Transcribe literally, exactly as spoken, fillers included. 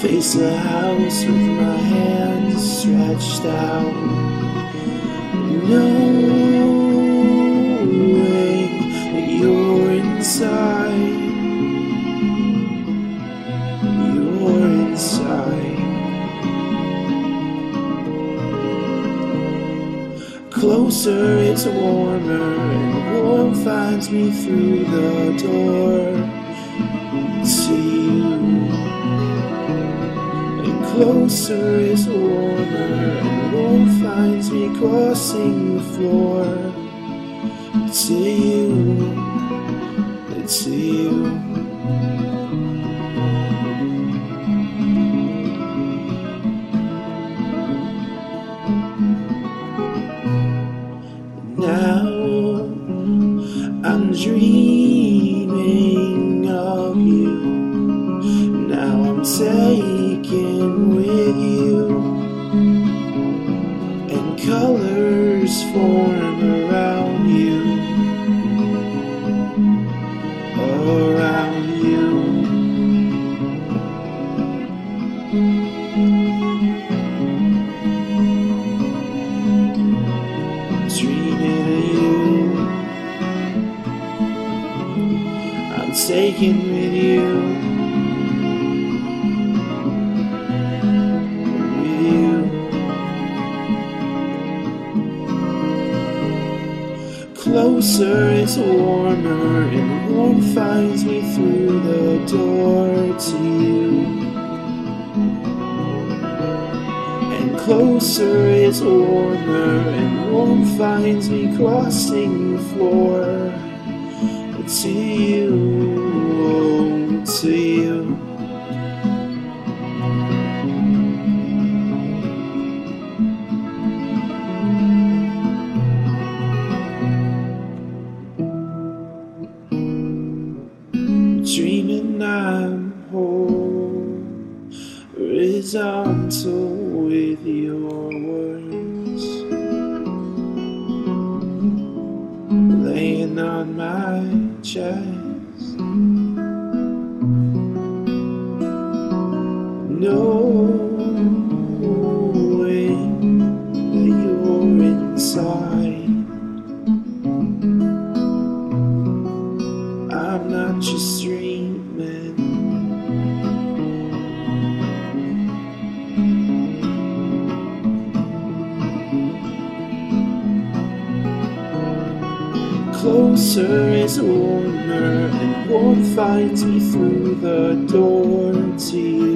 face the house with my hands stretched out, knowing that you're inside, you're inside. Closer, it's warmer, and warm finds me through the door to you. Closer is warmer, and warm finds me crossing the floor to you, to you. Now I'm dreaming of you. Now I'm taken with you, and colors form around you, around you. Dreaming of you, I'm taken with you. Closer is warmer, and warmth finds me through the door to you. And closer is warmer, and warmth finds me crossing the floor to you, oh, to you. Dreaming I'm horizontal with your words, laying on my chest, knowing that you're inside. I'm not just dreaming. Closer is warmer, and warmth finds me through the door to you.